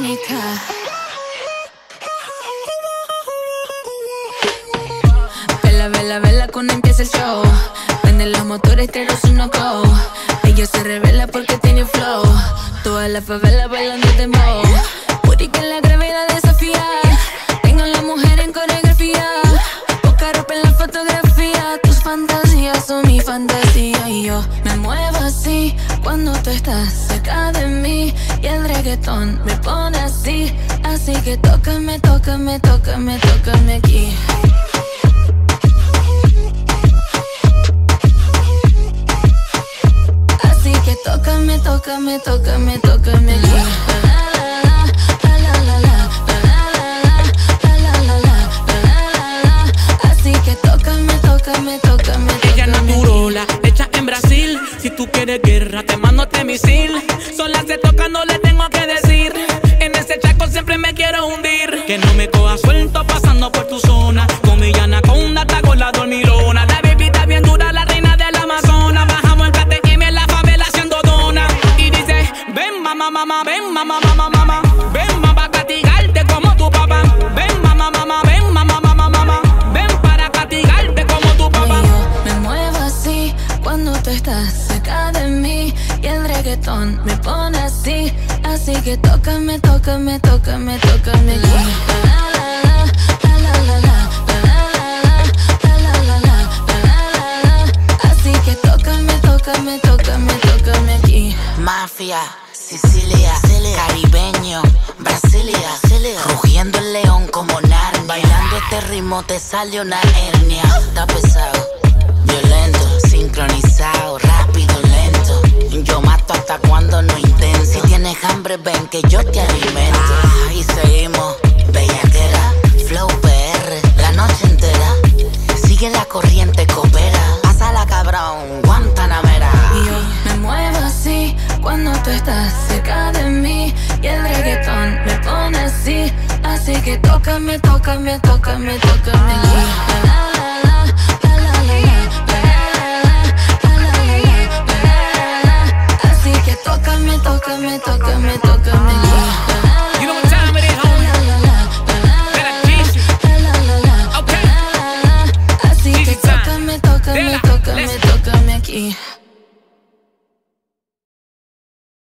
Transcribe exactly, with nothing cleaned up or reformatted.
bonita. Vela, vela, vela cuando empieza el show. Prende los motores, te los uno go. Ella se revela porque tiene flow. Toda la favela bailando dembow. Puri que la gravedad desafía. Tengo a la mujer en coreografía. Poca ropa en la fotografía. Tus fantasías son mi fantasía. Y yo me muevo así cuando tú estás cerca de mí. Y el reggaetón me pone así. Así que tócame, tócame, tócame, tócame aquí. Así que tócame, tócame, tócame, tócame aquí. Así que tócame, tócame, tócame. Ella naturola, hecha en Brasil. Si tú quieres guerra, te mando este misil. Sola se toca, no le tengo que decir. En ese chaco siempre me quiero hundir. Que no me coja suelto pasando por tu zona. Con mi anaconda, te hago la dormilona. La bebita bien dura, la reina del Amazonas. Bajamos el K T M en la favela haciendo dona. Y dice, ven mamá, mamá, ven mamá, mamá, mamá. Ven mamá, para castigarte como tu papá. Ven mamá, mamá, ven mamá, mamá, mamá. Ven para castigarte como tu papá. Y yo me muevo así cuando tú estás cerca de mí. Y el reggaetón me pone así. Así que tócame, tócame, tócame, tócame aquí. Así que tócame, tócame, tócame, tócame aquí. Mafia, Sicilia, caribeño, Brasilia, rugiendo el león como Narnia. Bailando este ritmo te sale una hernia. Está pesado, violento, sincronizado, rápido, lento. Yo mato hasta cuando no intento. Si tienes hambre ven que yo te alimento. Ah, y seguimos, bellaquera, flow P R, la noche entera. Sigue la corriente, coopera. Pásala cabrón, Guantanamera. Y yo me muevo así cuando tú estás cerca de mí. Y el reggaetón me pone así. Así que tócame, tócame, tócame, tócame aquí. Así que tócame, tócame, tócame, tócame aquí.